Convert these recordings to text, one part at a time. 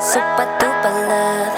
super duper love.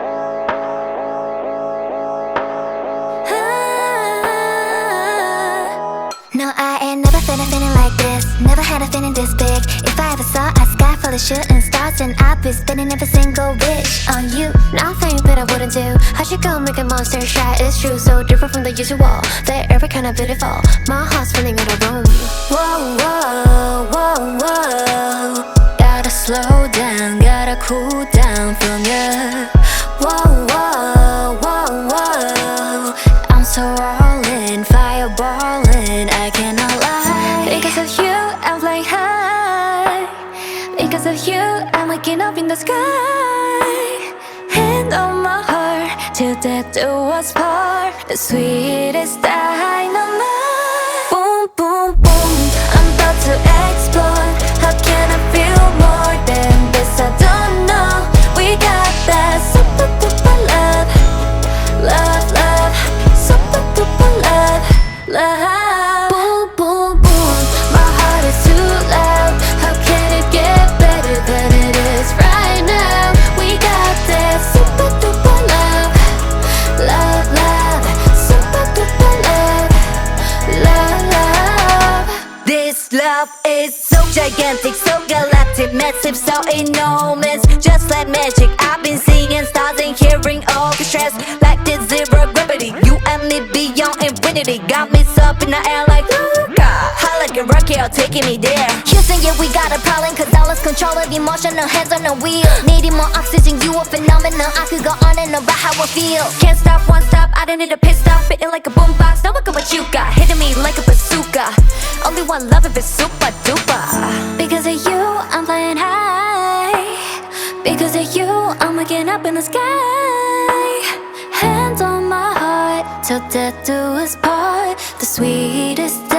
No, I ain't never felt a feeling like this. Never had a feeling this big. If I ever saw a sky full of shooting stars, then I'd be spending every single wish on you. Nothing that I wouldn't do. How you go make a monster shy? It's true, so different from the usual. They're every kind of beautiful. My heart's running out of room. Whoa, whoa, whoa, whoa. Gotta slow down, gotta cool down from you. Whoa, whoa, whoa, whoa. I'm so all in, fireballing, I cannot lie. Because of you, I'm flying high. Because of you, I'm waking up in the sky. Hand on my heart, till death do us part. The sweetest dynamite. Boom, boom, boom, I'm about to explode. How can I feel more than this? I don't know. We got that super duper love. Love, love, super duper love. Love. Boom, boom, boom, my heart is too loud. How can it get better than it is right now? We got that super duper love. Love, love, super duper love. Love, love. This love is so gigantic, so galactic, massive, so enormous, just like magic. I've been seeing stars and hearing orchestras like this zero gravity. You and me beyond infinity, got me up in the air like Luca. High like a rocket, taking me there. Houston, yeah, we got a problem, cause I lost control of emotional hands on the wheel. Needing more oxygen, you a phenomenon. I could go on and on about how I feel. Can't stop, won't stop, I don't need a pit stop. Fitting like a boombox, now look at what you got. Hitting me like a bazooka. Only one love if it's super duper. Because of you, I'm flying high. Because of you, I'm waking up in the sky. Hands on my heart, till death do us part. The sweetest